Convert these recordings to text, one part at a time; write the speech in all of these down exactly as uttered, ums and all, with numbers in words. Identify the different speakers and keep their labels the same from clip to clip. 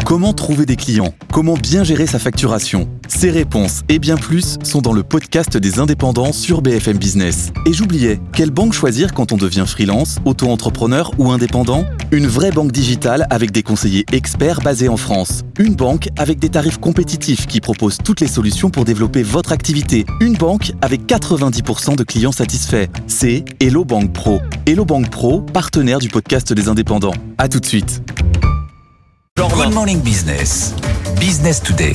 Speaker 1: Comment trouver des clients ? Comment bien gérer sa facturation ? Ces réponses et bien plus sont dans le podcast des indépendants sur B F M Business. Et j'oubliais, quelle banque choisir quand on devient freelance, auto-entrepreneur ou indépendant ? Une vraie banque digitale avec des conseillers experts basés en France. Une banque avec des tarifs compétitifs qui propose toutes les solutions pour développer votre activité. Une banque avec quatre-vingt-dix pour cent de clients satisfaits. C'est Hello Bank Pro. Hello Bank Pro, partenaire du podcast des indépendants. À tout de suite.
Speaker 2: Good Morning Business, Business Today.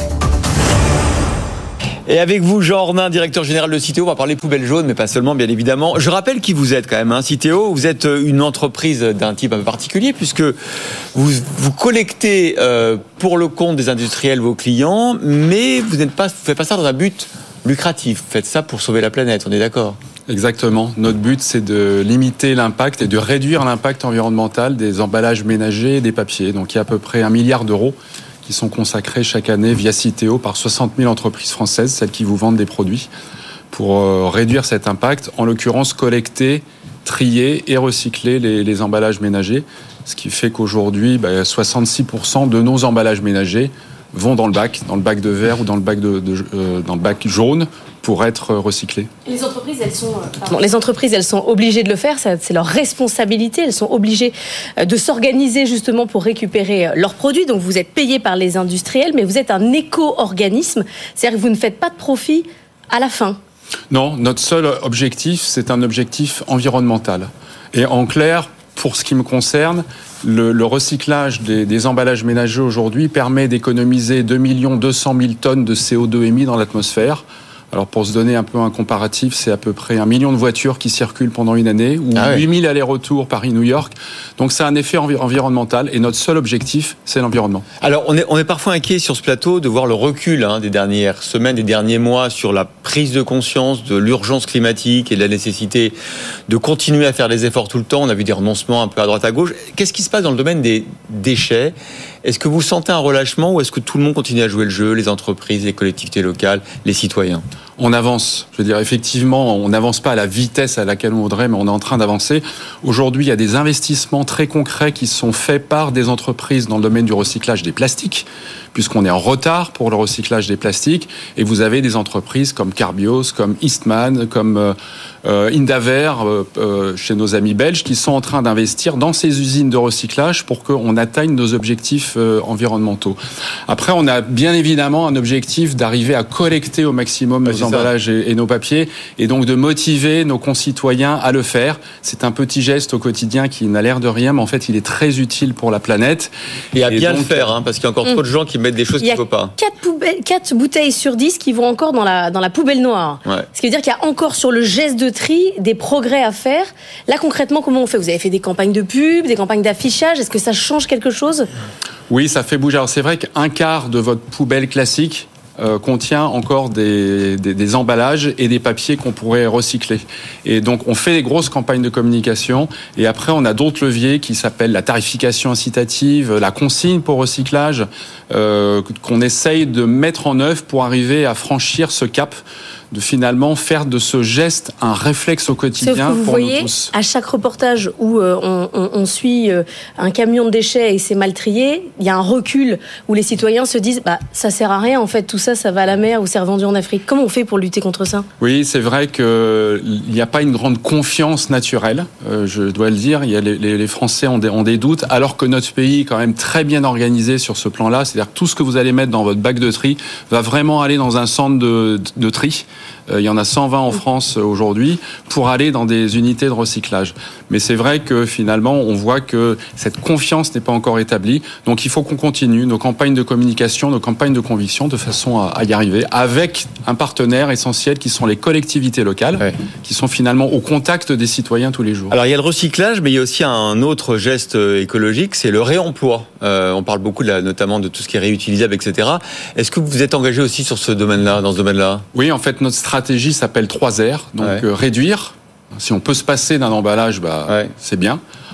Speaker 3: Et avec vous, Jean Ornin, directeur général de Citeo, on va parler poubelles jaunes, mais pas seulement, bien évidemment. Je rappelle qui vous êtes quand même, hein, Citeo. Vous êtes une entreprise d'un type un peu particulier, puisque vous, vous collectez euh, pour le compte des industriels vos clients, mais vous n'êtes pas, vous faites pas ça dans un but lucratif. Vous faites ça pour sauver la planète, on est d'accord ?
Speaker 4: Exactement. Notre but, c'est de limiter l'impact et de réduire l'impact environnemental des emballages ménagers et des papiers. Donc, il y a à peu près un milliard d'euros qui sont consacrés chaque année via Citeo par soixante mille entreprises françaises, celles qui vous vendent des produits, pour euh, réduire cet impact. En l'occurrence, collecter, trier et recycler les, les emballages ménagers. Ce qui fait qu'aujourd'hui, bah, soixante-six pour cent de nos emballages ménagers vont dans le bac, dans le bac de verre ou dans le bac, de, de, euh, dans le bac jaune pour être recyclés.
Speaker 5: Les entreprises, elles sont, pardon, les entreprises, elles sont obligées de le faire, c'est leur responsabilité, elles sont obligées de s'organiser justement pour récupérer leurs produits. Donc vous êtes payé par les industriels, mais vous êtes un éco-organisme, c'est-à-dire que vous ne faites pas de profit à la fin.
Speaker 4: Non, notre seul objectif, c'est un objectif environnemental. Et en clair, pour ce qui me concerne, le, le recyclage des, des emballages ménagers aujourd'hui permet d'économiser deux millions deux cent mille tonnes de C O deux émis dans l'atmosphère. Alors pour se donner un peu un comparatif, c'est à peu près un million de voitures qui circulent pendant une année, ou ah huit mille allers-retours Paris-New York. Donc c'est un effet envi- environnemental, et notre seul objectif, c'est l'environnement.
Speaker 3: Alors on est, on est parfois inquiet sur ce plateau de voir le recul hein, des dernières semaines, des derniers mois sur la prise de conscience de l'urgence climatique et de la nécessité de continuer à faire des efforts tout le temps. On a vu des renoncements un peu à droite à gauche. Qu'est-ce qui se passe dans le domaine des déchets ? Est-ce que vous sentez un relâchement ou est-ce que tout le monde continue à jouer le jeu, les entreprises, les collectivités locales, les citoyens ?
Speaker 4: On avance. Je veux dire, effectivement, on n'avance pas à la vitesse à laquelle on voudrait, mais on est en train d'avancer. Aujourd'hui, il y a des investissements très concrets qui sont faits par des entreprises dans le domaine du recyclage des plastiques, puisqu'on est en retard pour le recyclage des plastiques. Et vous avez des entreprises comme Carbios, comme Eastman, comme euh, Indaver, euh, euh, chez nos amis belges, qui sont en train d'investir dans ces usines de recyclage pour qu'on atteigne nos objectifs euh, environnementaux. Après, on a bien évidemment un objectif d'arriver à collecter au maximum nos emballages et, et nos papiers, et donc de motiver nos concitoyens à le faire. C'est un petit geste au quotidien qui n'a l'air de rien, mais en fait, il est très utile pour la planète.
Speaker 3: Et à
Speaker 4: et
Speaker 3: bien
Speaker 4: donc,
Speaker 3: le faire, hein, parce qu'il y a encore mmh. trop de gens qui mettent des choses qu'il ne faut pas.
Speaker 5: quatre bouteilles sur dix qui vont encore dans la, dans la poubelle noire. Ouais. Ce qui veut dire qu'il y a encore sur le geste de tri des progrès à faire. Là, concrètement, comment on fait ? Vous avez fait des campagnes de pub, des campagnes d'affichage. Est-ce que ça change quelque chose ?
Speaker 4: Oui, ça fait bouger. Alors, c'est vrai qu'un quart de votre poubelle classique Euh, contient encore des, des, des emballages et des papiers qu'on pourrait recycler. Et donc, on fait des grosses campagnes de communication. Et après, on a d'autres leviers qui s'appellent la tarification incitative, la consigne pour recyclage, euh, qu'on essaye de mettre en œuvre pour arriver à franchir ce cap, de finalement faire de ce geste un réflexe au quotidien
Speaker 5: vous
Speaker 4: pour
Speaker 5: voyez,
Speaker 4: nous tous.
Speaker 5: À chaque reportage où euh, on, on, on suit euh, un camion de déchets et c'est mal trié, il y a un recul où les citoyens se disent bah, ça sert à rien en fait, tout ça, ça va à la mer ou c'est revendu en Afrique. Comment on fait pour lutter contre ça ?
Speaker 4: Oui, c'est vrai qu'il n'y a pas une grande confiance naturelle, euh, je dois le dire. Il y a les, les, les Français ont des, ont des doutes, alors que notre pays est quand même très bien organisé sur ce plan-là. C'est-à-dire que tout ce que vous allez mettre dans votre bac de tri va vraiment aller dans un centre de, de tri. Il y en a cent vingt en France aujourd'hui pour aller dans des unités de recyclage. Mais c'est vrai que finalement, on voit que cette confiance n'est pas encore établie. Donc il faut qu'on continue nos campagnes de communication, nos campagnes de conviction de façon à y arriver avec un partenaire essentiel qui sont les collectivités locales, ouais. qui sont finalement au contact des citoyens tous les jours.
Speaker 3: Alors il y a le recyclage, mais il y a aussi un autre geste écologique, c'est le réemploi. Euh, on parle beaucoup de la, notamment de tout ce qui est réutilisable, et cetera. Est-ce que vous êtes engagé aussi sur ce domaine-là, dans ce domaine-là ?
Speaker 4: Oui, en fait, notre stratégie s'appelle trois R. Donc, ouais. euh, réduire. Si on peut se passer d'un emballage, bah, ouais. c'est bien.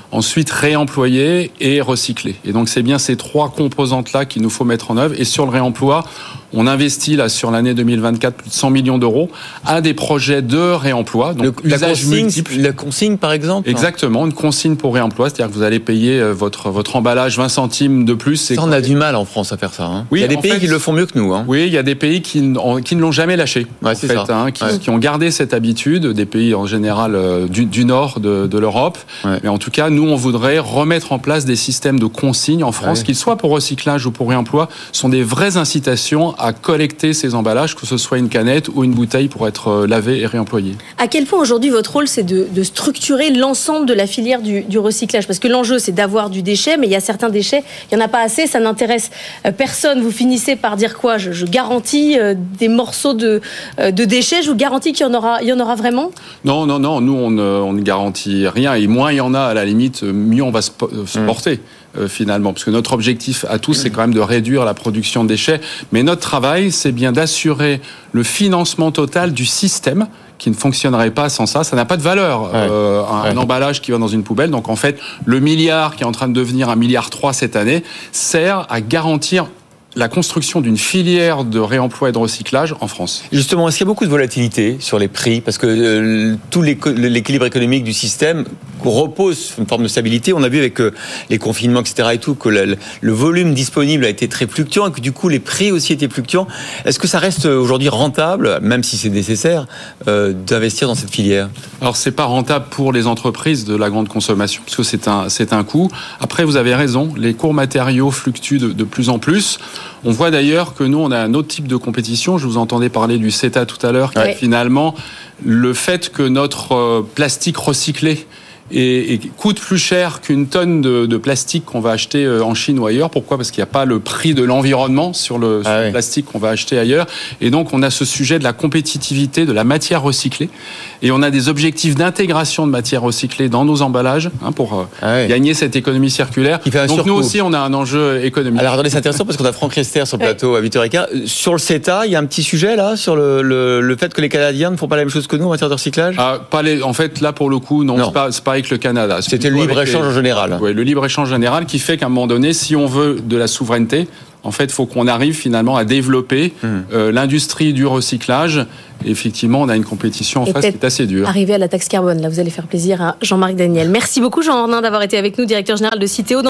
Speaker 4: ensuite réemployer et recycler. Et donc c'est bien ces trois composantes-là qu'il nous faut mettre en œuvre. Et sur le réemploi, on investit là sur l'année deux mille vingt-quatre plus de cent millions d'euros à des projets de réemploi. Donc
Speaker 3: le, la, consigne, la consigne par exemple.
Speaker 4: Exactement, une consigne pour réemploi, c'est-à-dire que vous allez payer votre votre emballage vingt centimes de plus.
Speaker 3: Ça, on a du mal en France à faire ça. Hein.
Speaker 4: Oui,
Speaker 3: il y a des pays
Speaker 4: fait, qui
Speaker 3: le font mieux que nous. Hein.
Speaker 4: Oui, il y a des pays qui, qui ne l'ont jamais lâché.
Speaker 3: Ouais,
Speaker 4: en
Speaker 3: c'est
Speaker 4: fait,
Speaker 3: ça.
Speaker 4: Hein, qui,
Speaker 3: ouais.
Speaker 4: qui ont gardé cette habitude, des pays en général euh, du, du nord de, de l'Europe. Ouais. Mais en tout cas, nous, on voudrait remettre en place des systèmes de consigne en France, ouais. qu'ils soient pour recyclage ou pour réemploi, sont des vraies incitations à collecter ces emballages, que ce soit une canette ou une bouteille pour être lavée et réemployée.
Speaker 5: À quel point aujourd'hui votre rôle c'est de, de structurer l'ensemble de la filière du, du recyclage? Parce que l'enjeu c'est d'avoir du déchet, mais il y a certains déchets, il n'y en a pas assez, ça n'intéresse personne. Vous finissez par dire quoi? je, je garantis des morceaux de, de déchets, je vous garantis qu'il y en aura, il y en aura vraiment? Non,
Speaker 4: non, non, nous on ne, on ne garantit rien, et moins il y en a à la limite, mieux on va se, se mmh. porter. Euh, finalement, parce que notre objectif à tous, c'est quand même de réduire la production de déchets. Mais notre travail, c'est bien d'assurer le financement total du système qui ne fonctionnerait pas sans ça. Ça n'a pas de valeur, ouais. euh, un, ouais. un emballage qui va dans une poubelle. Donc en fait, le milliard qui est en train de devenir un milliard trois cette année sert à garantir la construction d'une filière de réemploi et de recyclage en France.
Speaker 3: Justement, est-ce qu'il y a beaucoup de volatilité sur les prix? Parce que euh, tout l'équilibre économique du système repose sur une forme de stabilité. On a vu avec euh, les confinements, et cetera et tout, que le, le volume disponible a été très fluctuant et que du coup, les prix aussi étaient fluctuants. Est-ce que ça reste aujourd'hui rentable, même si c'est nécessaire, euh, d'investir dans cette filière?
Speaker 4: Alors, c'est pas rentable pour les entreprises de la grande consommation, parce que c'est un, c'est un coût. Après, vous avez raison, les cours matériaux fluctuent de, de plus en plus. On voit d'ailleurs que nous, on a un autre type de compétition. Je vous entendais parler du CETA tout à l'heure, qui ouais. est finalement le fait que notre plastique recyclé et, et coûte plus cher qu'une tonne de, de plastique qu'on va acheter en Chine ou ailleurs. Pourquoi ? Parce qu'il n'y a pas le prix de l'environnement sur le, sur ah oui. le plastique qu'on va acheter ailleurs. Et donc, on a ce sujet de la compétitivité de la matière recyclée. Et on a des objectifs d'intégration de matière recyclée dans nos emballages hein, pour ah oui. gagner cette économie circulaire. Donc, surcoût. Nous aussi, on a un enjeu économique.
Speaker 3: Alors, attendez, c'est intéressant parce qu'on a Franck Riester sur le plateau à huit heures quinze. Sur le CETA, il y a un petit sujet là, sur le, le, le fait que les Canadiens ne font pas la même chose que nous en matière de recyclage ?
Speaker 4: ah, pas les, En fait, là, pour le coup, non, non. c'est pas, c'est pas avec le Canada.
Speaker 3: C'était le libre-échange en général.
Speaker 4: Oui, le libre-échange général qui fait qu'à un moment donné, si on veut de la souveraineté, en fait, il faut qu'on arrive finalement à développer mmh. euh, l'industrie du recyclage. Et effectivement, on a une compétition en face qui est assez dure.
Speaker 5: Arriver à la taxe carbone, là, vous allez faire plaisir à Jean-Marc Daniel. Merci beaucoup, Jean Ornin, d'avoir été avec nous, directeur général de Citeo.